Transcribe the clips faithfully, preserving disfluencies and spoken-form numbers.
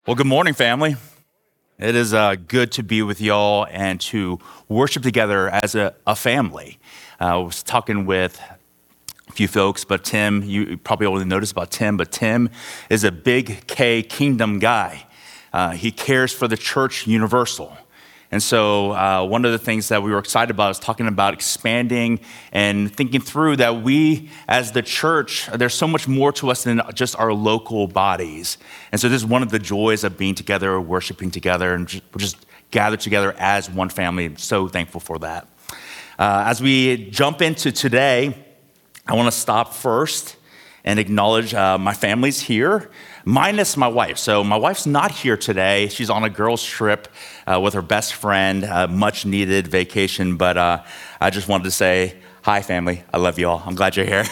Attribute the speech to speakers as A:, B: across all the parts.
A: Well, good morning, family. It is uh, good to be with y'all and to worship together as a, a family. Uh, I was talking with a few folks, but Tim, you probably only noticed about Tim, but Tim is a big K kingdom guy. Uh, he cares for the church universal. And so uh, one of the things that we were excited about is talking about expanding and thinking through that we as the church, there's so much more to us than just our local bodies. And so this is one of the joys of being together, worshiping together, and just, we're just gathered together as one family. I'm so thankful for that. Uh, as we jump into today, I want to stop first and acknowledge uh, my family's here, minus my wife. So my wife's not here today. She's on a girls' trip uh, with her best friend, uh, much needed vacation. But uh, I just wanted to say, hi, family. I love you all. I'm glad you're here.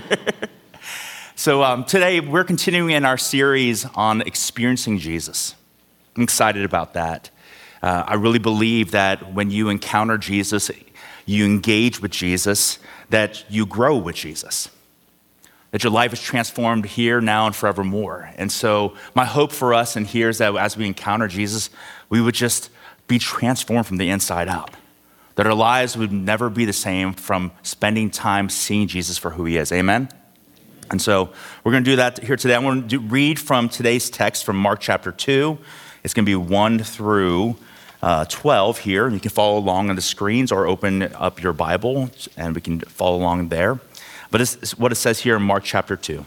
A: so um, today we're continuing in our series on experiencing Jesus. I'm excited about that. Uh, I really believe that when you encounter Jesus, you engage with Jesus, that you grow with Jesus. That your life is transformed here, now, and forevermore. And so my hope for us in here is that as we encounter Jesus, we would just be transformed from the inside out. That our lives would never be the same from spending time seeing Jesus for who he is. Amen? And so we're going to do that here today. I want to do, read from today's text from Mark chapter two. It's going to be one through uh, twelve here. You can follow along on the screens or open up your Bible and we can follow along there. But it's what it says here in Mark chapter two.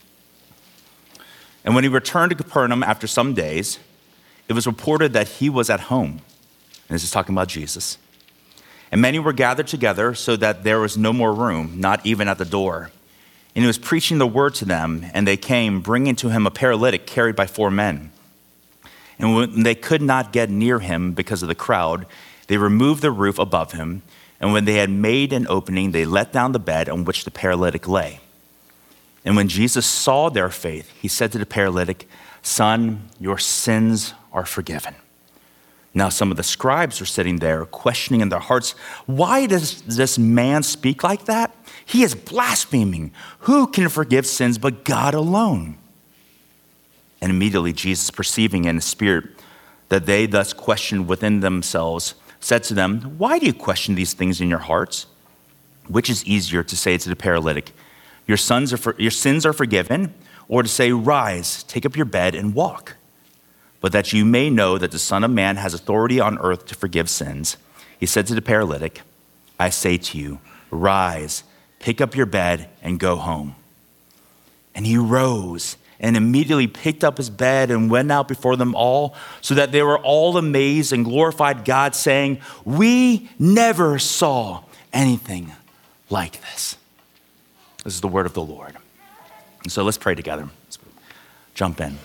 A: And when he returned to Capernaum after some days, it was reported that he was at home. And this is talking about Jesus. And many were gathered together so that there was no more room, not even at the door. And he was preaching the word to them, and they came, bringing to him a paralytic carried by four men. And when they could not get near him because of the crowd, they removed the roof above him. And when they had made an opening, they let down the bed on which the paralytic lay. And when Jesus saw their faith, he said to the paralytic, "Son, your sins are forgiven." Now some of the scribes were sitting there, questioning in their hearts, "Why does this man speak like that? He is blaspheming. Who can forgive sins but God alone?" And immediately Jesus, perceiving in his spirit that they thus questioned within themselves, said to them, "Why do you question these things in your hearts? Which is easier to say to the paralytic, 'Your sons are for, your sins are forgiven,' or to say, 'Rise, take up your bed and walk'? But that you may know that the Son of Man has authority on earth to forgive sins," he said to the paralytic, "I say to you, rise, pick up your bed and go home." And he rose and immediately picked up his bed and went out before them all, so that they were all amazed and glorified God, saying, "We never saw anything like this." This is the word of the Lord. And so let's pray together. Let's jump in.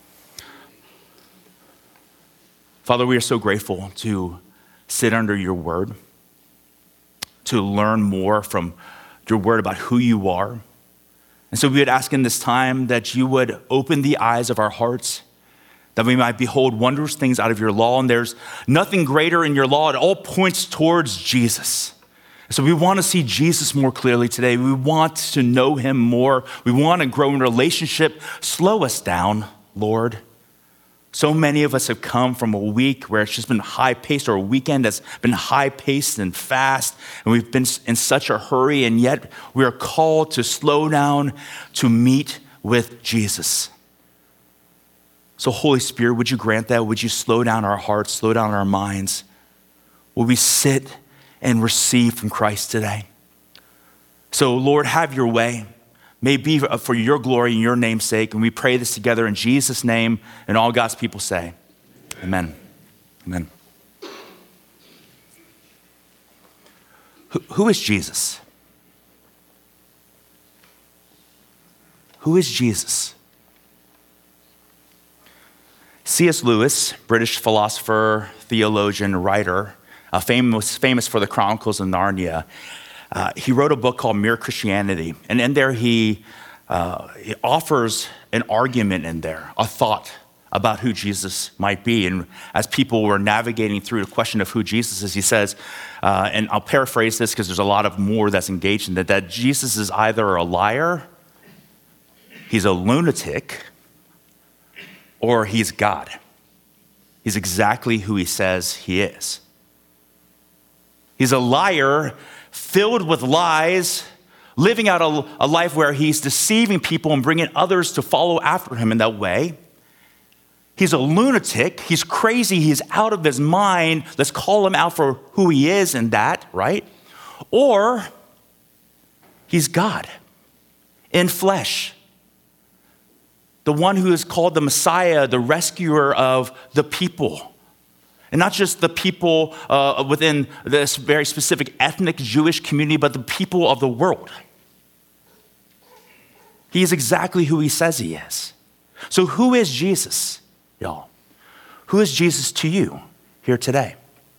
A: Father, we are so grateful to sit under your word, to learn more from your word about who you are. And so we would ask in this time that you would open the eyes of our hearts, that we might behold wondrous things out of your law. And there's nothing greater in your law. It all points towards Jesus. So we want to see Jesus more clearly today. We want to know him more. We want to grow in relationship. Slow us down, Lord. So many of us have come from a week where it's just been high-paced, or a weekend that's been high-paced and fast, and we've been in such a hurry, and yet we are called to slow down to meet with Jesus. So Holy Spirit, would you grant that? Would you slow down our hearts, slow down our minds? Will we sit and receive from Christ today? So Lord, have your way. May it be for your glory and your name's sake. And we pray this together in Jesus' name, and all God's people say, amen. Amen. Who, who is Jesus? Who is Jesus? C S Lewis, British philosopher, theologian, writer, uh, famous, famous for the Chronicles of Narnia, Uh, he wrote a book called Mere Christianity, and in there he, uh, he offers an argument in there, a thought about who Jesus might be. And as people were navigating through the question of who Jesus is, he says, uh, and I'll paraphrase this because there's a lot of more that's engaged in that, that Jesus is either a liar, he's a lunatic, or he's God. He's exactly who he says he is. He's a liar filled with lies, living out a, a life where he's deceiving people and bringing others to follow after him in that way. He's a lunatic. He's crazy. He's out of his mind. Let's call him out for who he is in that, right? Or he's God in flesh. The one who is called the Messiah, the rescuer of the people. And not just the people uh, within this very specific ethnic Jewish community, but the people of the world. He is exactly who he says he is. So who is Jesus, y'all? Who is Jesus to you here today?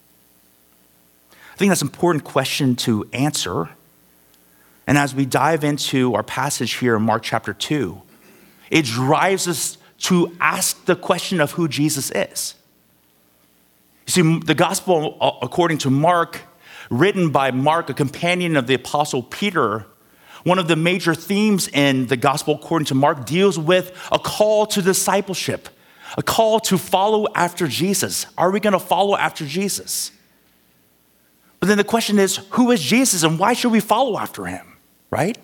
A: I think that's an important question to answer. And as we dive into our passage here in Mark chapter two, it drives us to ask the question of who Jesus is. You see, the gospel, according to Mark, written by Mark, a companion of the apostle Peter, one of the major themes in the gospel, according to Mark, deals with a call to discipleship, a call to follow after Jesus. Are we going to follow after Jesus? But then the question is, who is Jesus and why should we follow after him, right?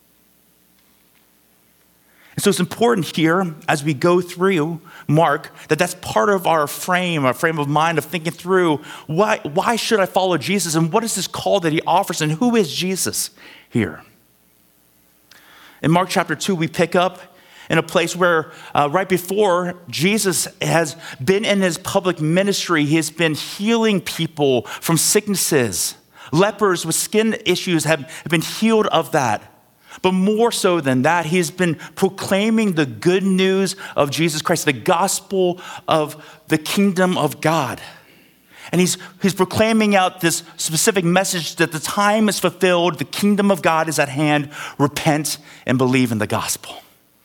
A: And so it's important here as we go through Mark that that's part of our frame, our frame of mind of thinking through why, why should I follow Jesus and what is this call that he offers and who is Jesus here? In Mark chapter two, we pick up in a place where uh, right before Jesus has been in his public ministry, he has been healing people from sicknesses. Lepers with skin issues have, have been healed of that. But more so than that, he's been proclaiming the good news of Jesus Christ, the gospel of the kingdom of God. And he's, he's proclaiming out this specific message that the time is fulfilled, the kingdom of God is at hand, repent and believe in the gospel.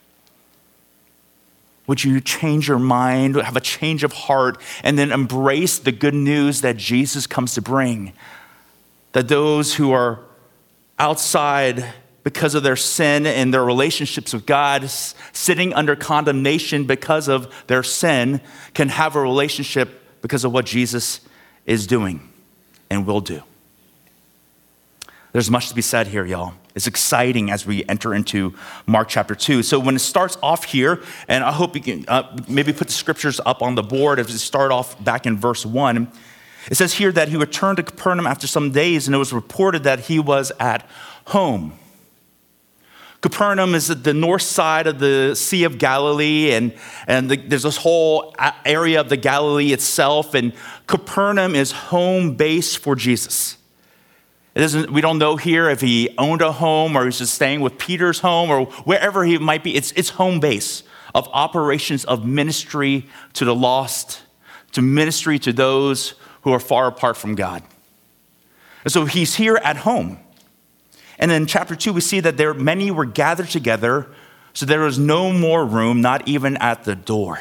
A: Would you change your mind, have a change of heart, and then embrace the good news that Jesus comes to bring? That those who are outside because of their sin and their relationships with God, sitting under condemnation because of their sin, can have a relationship because of what Jesus is doing and will do. There's much to be said here, y'all. It's exciting as we enter into Mark chapter two. So when it starts off here, and I hope you can uh, maybe put the scriptures up on the board as we start off back in verse one. It says here that he returned to Capernaum after some days, and it was reported that he was at home. Capernaum is at the north side of the Sea of Galilee, and, and the, there's this whole area of the Galilee itself, and Capernaum is home base for Jesus. It isn't, we don't know here if he owned a home or he's just staying with Peter's home or wherever he might be. It's, it's home base of operations of ministry to the lost, to ministry to those who are far apart from God. And so he's here at home. And in chapter two, we see that there many were gathered together, so there was no more room, not even at the door.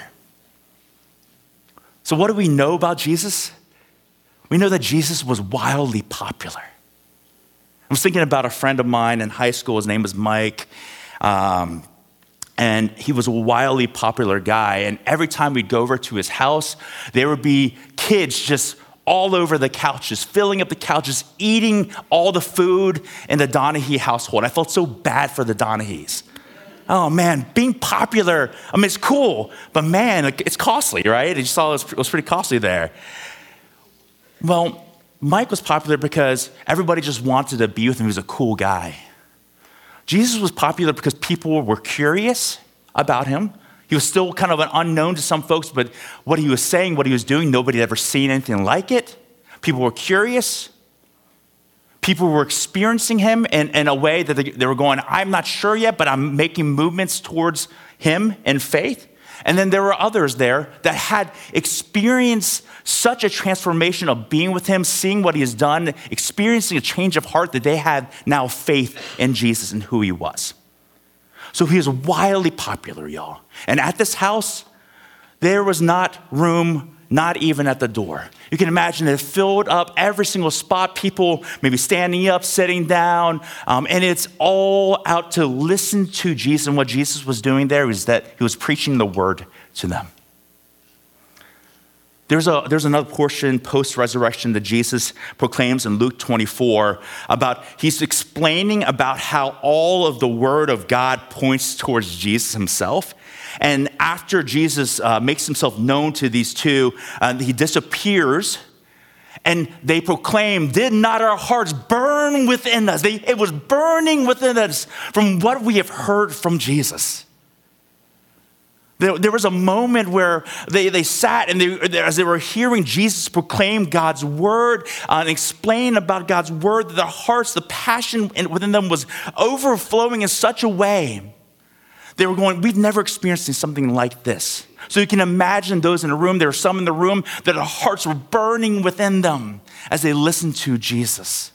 A: So what do we know about Jesus? We know that Jesus was wildly popular. I was thinking about a friend of mine in high school. His name was Mike. Um, and he was a wildly popular guy. And every time we'd go over to his house, there would be kids just all over the couches, filling up the couches, eating all the food in the Donahue household. I felt so bad for the Donahues. Oh man, being popular, I mean, it's cool, but man, it's costly, right? You saw it was, it was pretty costly there. Well, Mike was popular because everybody just wanted to be with him. He was a cool guy. Jesus was popular because people were curious about him. He was still kind of an unknown to some folks, but what he was saying, what he was doing, nobody had ever seen anything like it. People were curious. People were experiencing him in, in a way that they, they were going, I'm not sure yet, but I'm making movements towards him in faith. And then there were others there that had experienced such a transformation of being with him, seeing what he has done, experiencing a change of heart that they had now faith in Jesus and who he was. So he was wildly popular, y'all. And at this house, there was not room, not even at the door. You can imagine it filled up every single spot, people maybe standing up, sitting down, um, and it's all out to listen to Jesus. And what Jesus was doing there is that he was preaching the word to them. There's, a, there's another portion post-resurrection that Jesus proclaims in Luke twenty-four about, he's explaining about how all of the word of God points towards Jesus himself. And after Jesus uh, makes himself known to these two, uh, he disappears, and they proclaim, did not our hearts burn within us? They, it was burning within us from what we have heard from Jesus. There, there was a moment where they, they sat and they, as they were hearing Jesus proclaim God's word uh, and explain about God's word, their hearts, the passion within them was overflowing in such a way. They were going, we've never experienced something like this. So you can imagine those in the room, there were some in the room that their hearts were burning within them as they listened to Jesus.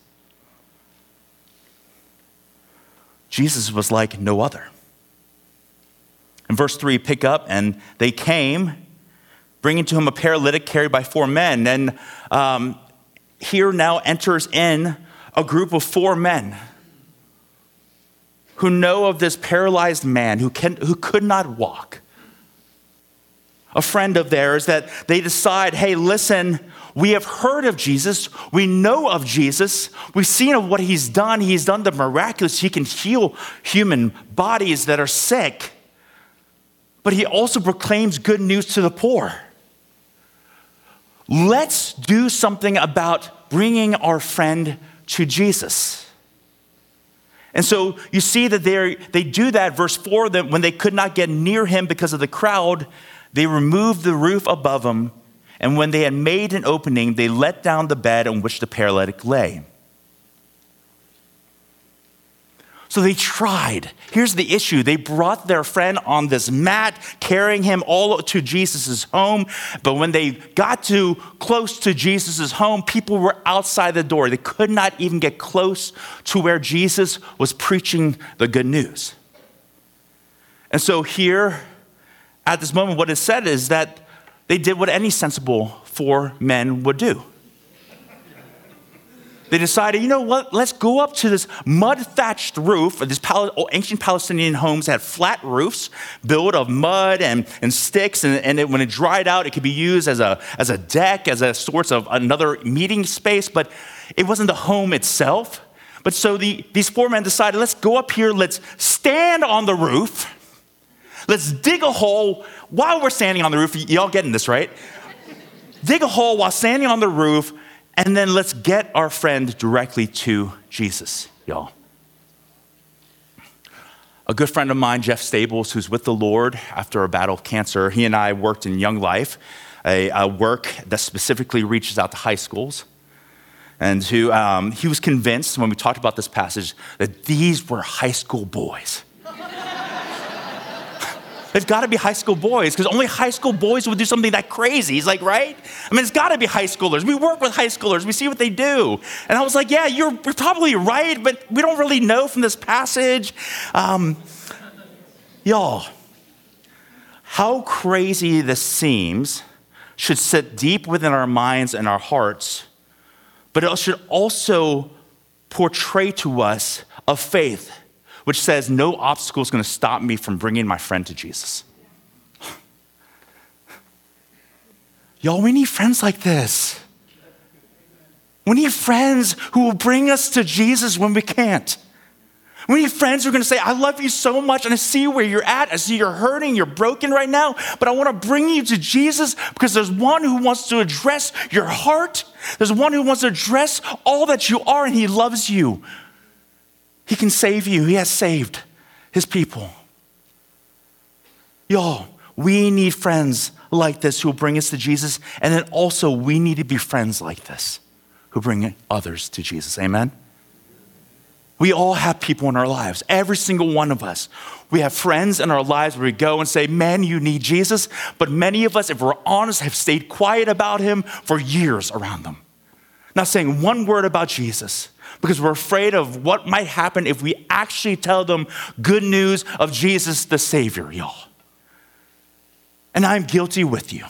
A: Jesus was like no other. In verse three, pick up, and they came, bringing to him a paralytic carried by four men. And um, here now enters in a group of four men who know of this paralyzed man who can, who could not walk. A friend of theirs that they decide, hey, listen, we have heard of Jesus. We know of Jesus. We've seen of what he's done. He's done the miraculous. He can heal human bodies that are sick. But he also proclaims good news to the poor. Let's do something about bringing our friend to Jesus. And so you see that they they do that. Verse four, that when they could not get near him because of the crowd, they removed the roof above him. And when they had made an opening, they let down the bed on which the paralytic lay. So they tried. Here's the issue. They brought their friend on this mat, carrying him all to Jesus' home. But when they got too close to Jesus' home, people were outside the door. They could not even get close to where Jesus was preaching the good news. And so here, at this moment, what is said is that they did what any sensible four men would do. They decided, you know what, let's go up to this mud-thatched roof. These ancient Palestinian homes had flat roofs built of mud and, and sticks, and, and it, when it dried out, it could be used as a, as a deck, as a source of another meeting space, but it wasn't the home itself. But so the, these four men decided, let's go up here, let's stand on the roof, let's dig a hole while we're standing on the roof. Y'all getting this, right? Dig a hole while standing on the roof, and then let's get our friend directly to Jesus, y'all. A good friend of mine, Jeff Stables, who's with the Lord after a battle of cancer, he and I worked in Young Life, a, a work that specifically reaches out to high schools. And who, um, he was convinced when we talked about this passage that these were high school boys. It's got to be high school boys, because only high school boys would do something that crazy. He's like, right? I mean, it's got to be high schoolers. We work with high schoolers. We see what they do. And I was like, yeah, you're, you're probably right, but we don't really know from this passage. Um, y'all, how crazy this seems should sit deep within our minds and our hearts, but it should also portray to us a faith which says no obstacle is going to stop me from bringing my friend to Jesus. Y'all, we need friends like this. We need friends who will bring us to Jesus when we can't. We need friends who are going to say, I love you so much, and I see where you're at. I see you're hurting, you're broken right now, but I want to bring you to Jesus because there's one who wants to address your heart. There's one who wants to address all that you are, and he loves you. He can save you. He has saved his people. Y'all, we need friends like this who will bring us to Jesus. And then also we need to be friends like this who bring others to Jesus. Amen? We all have people in our lives. Every single one of us. We have friends in our lives where we go and say, man, you need Jesus. But many of us, if we're honest, have stayed quiet about him for years around them. Not saying one word about Jesus, because we're afraid of what might happen if we actually tell them good news of Jesus the Savior, y'all. And I'm guilty with you.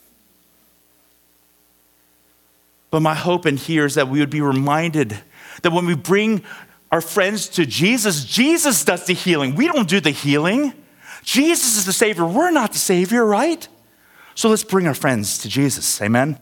A: But my hope in here is that we would be reminded that when we bring our friends to Jesus, Jesus does the healing. We don't do the healing. Jesus is the Savior. We're not the Savior, right? So let's bring our friends to Jesus, amen?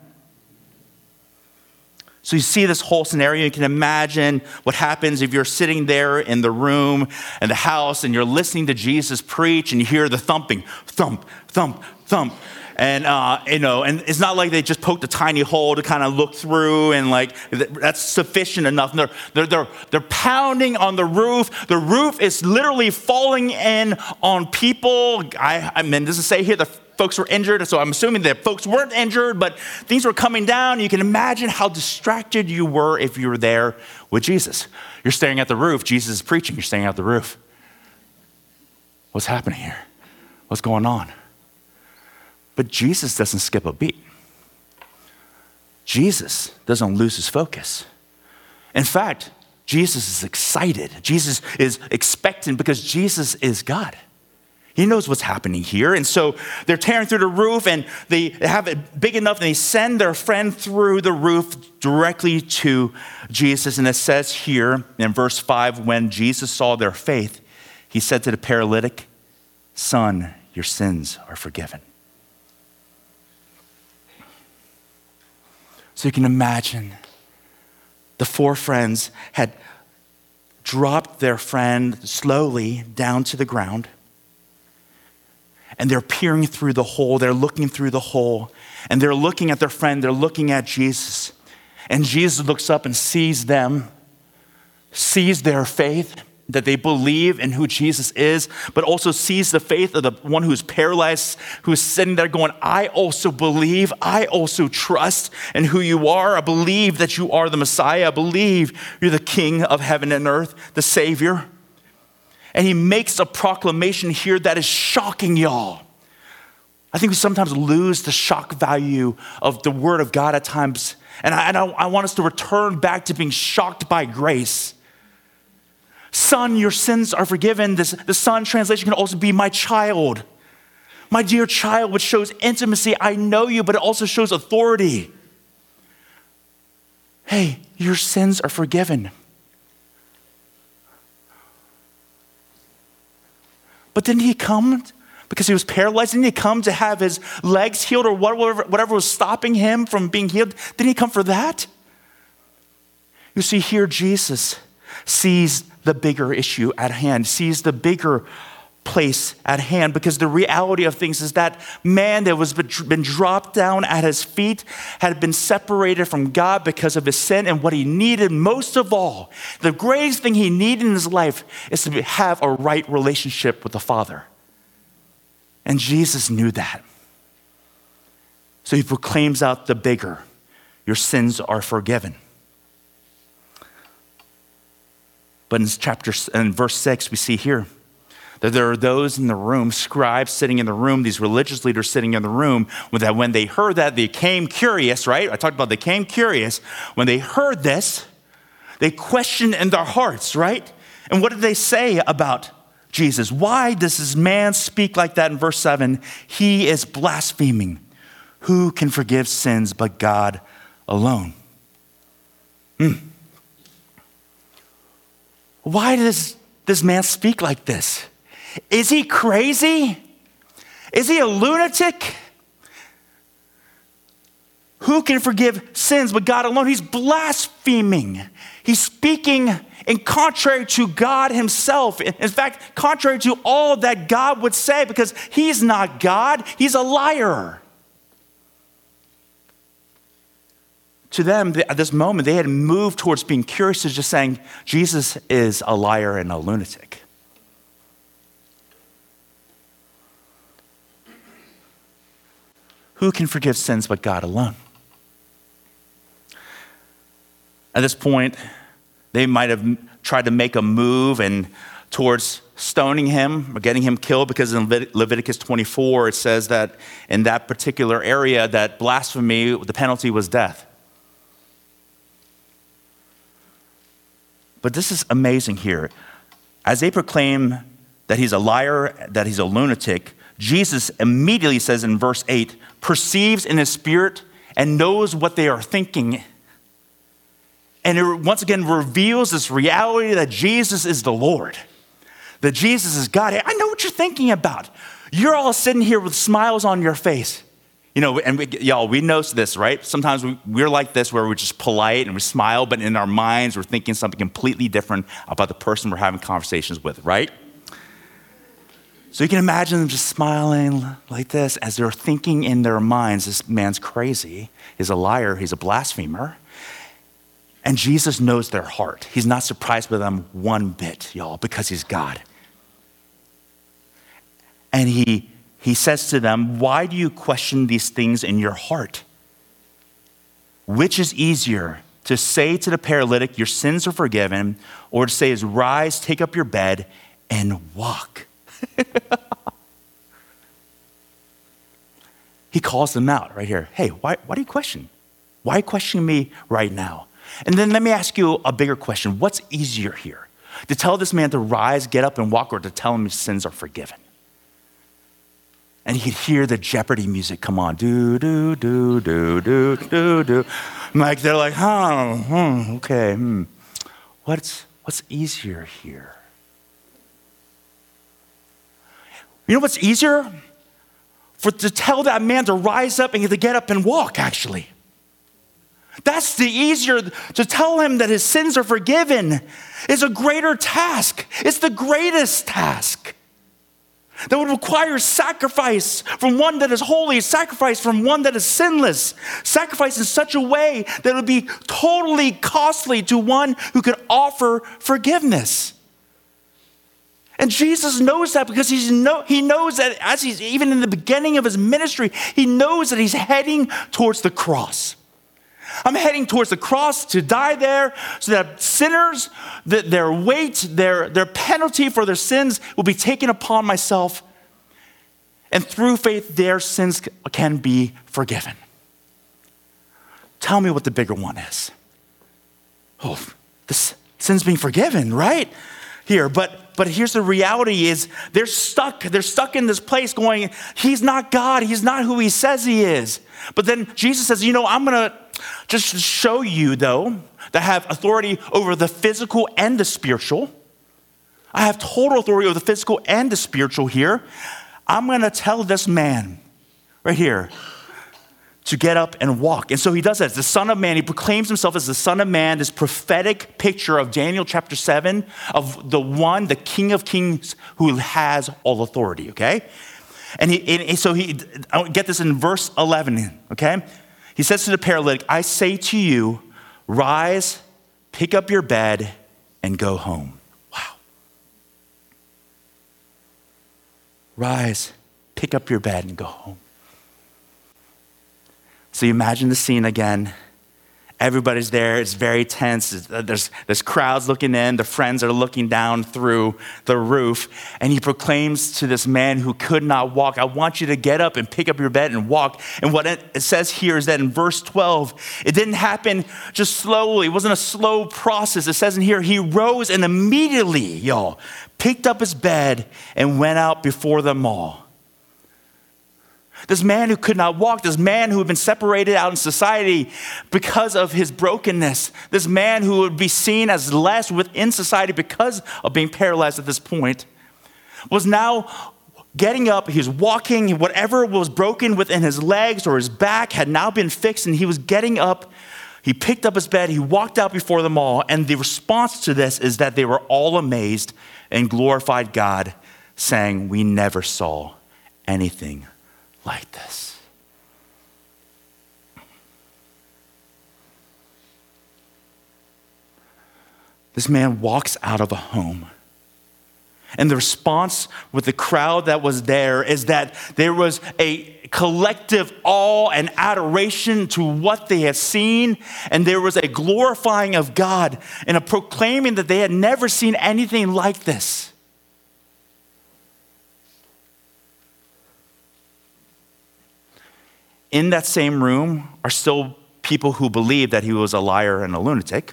A: So you see this whole scenario. You can imagine what happens if you're sitting there in the room, in the house, and you're listening to Jesus preach, and you hear the thumping, thump, thump, thump. And, uh, you know, and it's not like they just poked a tiny hole to kind of look through and like, that's sufficient enough. They're, they're, they're, they're pounding on the roof. The roof is literally falling in on people. I, I mean, doesn't say here the folks were injured, so I'm assuming that folks weren't injured, but things were coming down. You can imagine how distracted you were if you were there with Jesus. You're staring at the roof. Jesus is preaching. You're staring at the roof. What's happening here? What's going on? But Jesus doesn't skip a beat. Jesus doesn't lose his focus. In fact, Jesus is excited. Jesus is expectant because Jesus is God. He knows what's happening here. And so they're tearing through the roof, and they have it big enough, and they send their friend through the roof directly to Jesus. And it says here in verse five, when Jesus saw their faith, he said to the paralytic, "Son, your sins are forgiven." So you can imagine the four friends had dropped their friend slowly down to the ground. And they're peering through the hole. They're looking through the hole. And they're looking at their friend. They're looking at Jesus. And Jesus looks up and sees them, sees their faith, that they believe in who Jesus is, but also sees the faith of the one who's paralyzed, who's sitting there going, I also believe, I also trust in who you are. I believe that you are the Messiah. I believe you're the King of heaven and earth, the Savior. And he makes a proclamation here that is shocking, y'all. I think we sometimes lose the shock value of the word of God at times. And I, and I, I want us to return back to being shocked by grace. Son, your sins are forgiven. This, the son translation can also be my child. My dear child, which shows intimacy. I know you, but it also shows authority. Hey, your sins are forgiven. But didn't he come because he was paralyzed? Didn't he come to have his legs healed or whatever, whatever was stopping him from being healed? Didn't he come for that? You see, here Jesus sees the bigger issue at hand, sees the bigger place at hand, because the reality of things is that man that was been dropped down at his feet had been separated from God because of his sin, and what he needed most of all, the greatest thing he needed in his life, is to have a right relationship with the Father. And Jesus knew that. So he proclaims out the bigger, your sins are forgiven. But in chapter, in verse six, we see here that there are those in the room, scribes sitting in the room, these religious leaders sitting in the room, that when they heard that, they came curious, right? I talked about they came curious. When they heard this, they questioned in their hearts, right? And what did they say about Jesus? Why does this man speak like that in verse seven? He is blaspheming. Who can forgive sins but God alone? Hmm. Why does this man speak like this? Is he crazy? Is he a lunatic? Who can forgive sins but God alone? He's blaspheming. He's speaking in contrary to God himself. In fact, contrary to all that God would say, because he's not God, he's a liar. To them, at this moment, they had moved towards being curious to just saying, Jesus is a liar and a lunatic. Who can forgive sins but God alone? At this point, they might have tried to make a move and towards stoning him or getting him killed, because in Leviticus twenty-four, it says that in that particular area, that blasphemy, the penalty was death. But this is amazing here. As they proclaim that he's a liar, that he's a lunatic, Jesus immediately says in verse eight, perceives in his spirit and knows what they are thinking. And it once again reveals this reality that Jesus is the Lord, that Jesus is God. Hey, I know what you're thinking about. You're all sitting here with smiles on your face. You know, and we, y'all, we know this, right? Sometimes we, we're like this where we're just polite and we smile, but in our minds, we're thinking something completely different about the person we're having conversations with, right? So you can imagine them just smiling like this as they're thinking in their minds, this man's crazy, he's a liar, he's a blasphemer. And Jesus knows their heart. He's not surprised by them one bit, y'all, because he's God. And he He says to them, why do you question these things in your heart? Which is easier, to say to the paralytic, your sins are forgiven, or to say, rise, take up your bed, and walk? He calls them out right here. Hey, why, why do you question? Why are you questioning me right now? And then let me ask you a bigger question. What's easier here? To tell this man to rise, get up, and walk, or to tell him his sins are forgiven? And you could hear the Jeopardy music come on. Do, do, do, do, do, do, do. Like, they're like, huh, hmm, okay. Hmm. What's, what's easier here? You know what's easier? For to tell that man to rise up and to get up and walk, actually. That's the easier, to tell him that his sins are forgiven is a greater task. It's the greatest task. That would require sacrifice from one that is holy, sacrifice from one that is sinless, sacrifice in such a way that it would be totally costly to one who could offer forgiveness. And Jesus knows that because he's no, he knows that as he's even in the beginning of his ministry, he knows that he's heading towards the cross. I'm heading towards the cross to die there so that sinners, that their weight, their, their penalty for their sins will be taken upon myself. And through faith, their sins can be forgiven. Tell me what the bigger one is. Oh, the sin's being forgiven, right? Here, but but here's the reality is they're stuck. They're stuck in this place going, he's not God. He's not who he says he is. But then Jesus says, you know, I'm going to just show you, though, that I have authority over the physical and the spiritual. I have total authority over the physical and the spiritual here. I'm going to tell this man right here to get up and walk. And so he does that. As the Son of Man, he proclaims himself as the Son of Man, this prophetic picture of Daniel chapter seven, of the one, the King of Kings, who has all authority, okay? And, he, and so he, I get this in verse eleven, okay? He says to the paralytic, I say to you, rise, pick up your bed, and go home. Wow. Rise, pick up your bed, and go home. So you imagine the scene again. Everybody's there. It's very tense. There's, there's crowds looking in. The friends are looking down through the roof. And he proclaims to this man who could not walk, I want you to get up and pick up your bed and walk. And what it says here is that in verse twelve, it didn't happen just slowly. It wasn't a slow process. It says in here, he rose and immediately, y'all, picked up his bed and went out before them all. This man who could not walk, this man who had been separated out in society because of his brokenness, this man who would be seen as less within society because of being paralyzed at this point, was now getting up, he was walking, whatever was broken within his legs or his back had now been fixed, and he was getting up, he picked up his bed, he walked out before them all, and the response to this is that they were all amazed and glorified God, saying, we never saw anything like this. This man walks out of a home. And the response with the crowd that was there is that there was a collective awe and adoration to what they had seen. And there was a glorifying of God and a proclaiming that they had never seen anything like this. In that same room are still people who believe that he was a liar and a lunatic.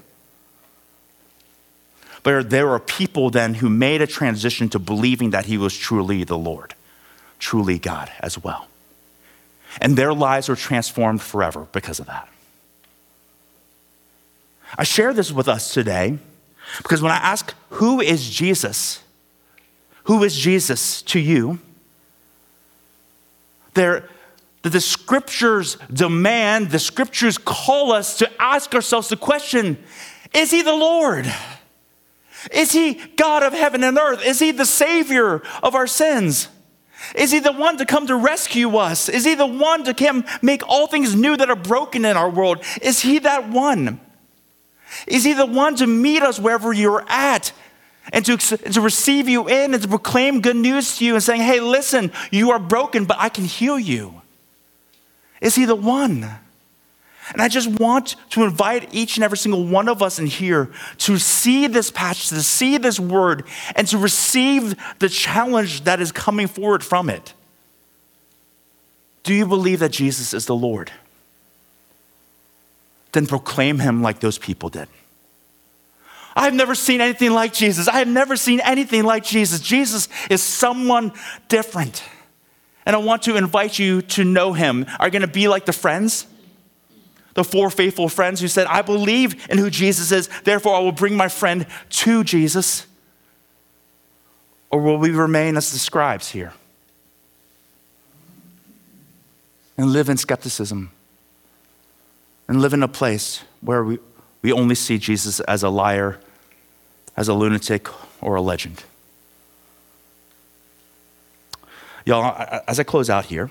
A: But there are people then who made a transition to believing that he was truly the Lord, truly God as well. And their lives were transformed forever because of that. I share this with us today because when I ask, who is Jesus? Who is Jesus to you? There that the scriptures demand, the scriptures call us to ask ourselves the question, is he the Lord? Is he God of heaven and earth? Is he the Savior of our sins? Is he the one to come to rescue us? Is he the one to come make all things new that are broken in our world? Is he that one? Is he the one to meet us wherever you're at and to, to receive you in and to proclaim good news to you and saying, hey, listen, you are broken, but I can heal you? Is he the one? And I just want to invite each and every single one of us in here to see this passage, to see this word, and to receive the challenge that is coming forward from it. Do you believe that Jesus is the Lord? Then proclaim him like those people did. I've never seen anything like Jesus. I have never seen anything like Jesus. Jesus is someone different. And I want to invite you to know him. Are you going to be like the friends? The four faithful friends who said, I believe in who Jesus is, therefore I will bring my friend to Jesus? Or will we remain as the scribes here and live in skepticism and live in a place where we, we only see Jesus as a liar, as a lunatic, or a legend? Y'all, as I close out here,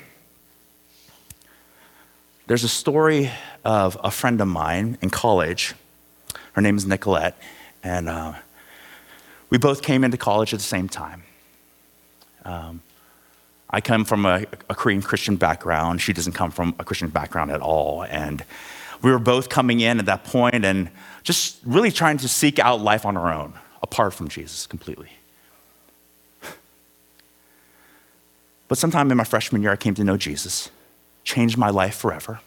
A: there's a story of a friend of mine in college. Her name is Nicolette, and uh, we both came into college at the same time. Um, I come from a, a Korean Christian background. She doesn't come from a Christian background at all. And we were both coming in at that point and just really trying to seek out life on our own, apart from Jesus completely. But sometime in my freshman year, I came to know Jesus. Changed my life forever.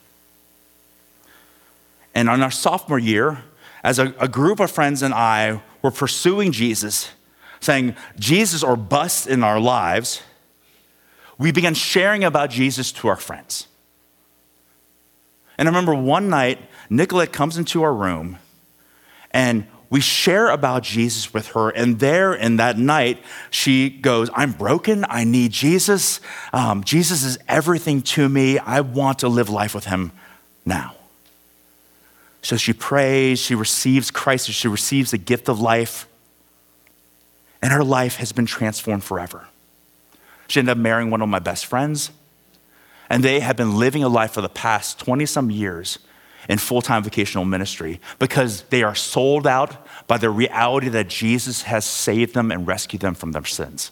A: And on our sophomore year, as a, a group of friends and I were pursuing Jesus, saying Jesus or bust in our lives, we began sharing about Jesus to our friends. And I remember one night, Nicolette comes into our room and we share about Jesus with her, and there in that night, she goes, I'm broken, I need Jesus. Um, Jesus is everything to me. I want to live life with him now. So she prays, she receives Christ, she receives the gift of life, and her life has been transformed forever. She ended up marrying one of my best friends, and they have been living a life for the past twenty some years in full-time vocational ministry because they are sold out by the reality that Jesus has saved them and rescued them from their sins.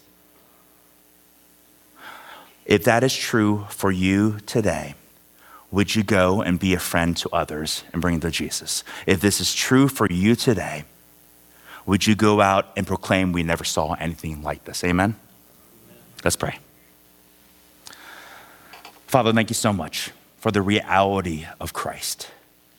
A: If that is true for you today, would you go and be a friend to others and bring them to Jesus? If this is true for you today, would you go out and proclaim we never saw anything like this? Amen? Let's pray. Father, thank you so much for the reality of Christ.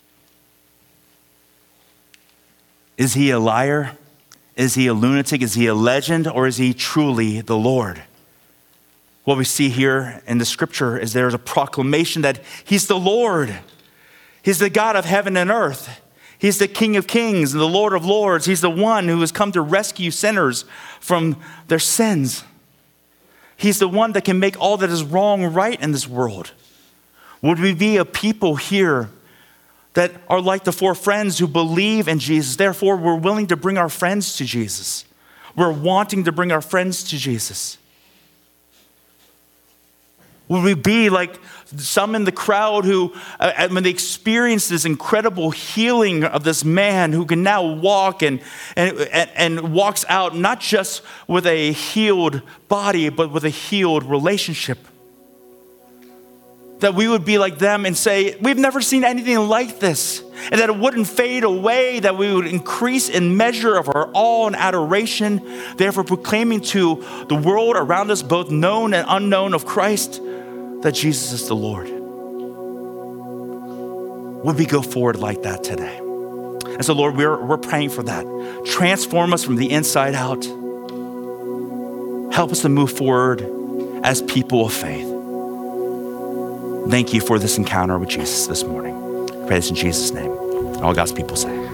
A: Is he a liar? Is he a lunatic? Is he a legend? Or is he truly the Lord? What we see here in the scripture is there's a proclamation that he's the Lord. He's the God of heaven and earth. He's the King of kings and the Lord of lords. He's the one who has come to rescue sinners from their sins. He's the one that can make all that is wrong right in this world. Would we be a people here that are like the four friends who believe in Jesus? Therefore, we're willing to bring our friends to Jesus. We're wanting to bring our friends to Jesus. Would we be like some in the crowd who, uh, when they experienced this incredible healing of this man who can now walk and, and, and walks out not just with a healed body, but with a healed relationship? That we would be like them and say, we've never seen anything like this. And that it wouldn't fade away, that we would increase in measure of our awe and adoration, therefore proclaiming to the world around us, both known and unknown of Christ, that Jesus is the Lord. Would we go forward like that today? And so, Lord, we're, we're praying for that. Transform us from the inside out. Help us to move forward as people of faith. Thank you for this encounter with Jesus this morning. I pray this in Jesus' name. All God's people say.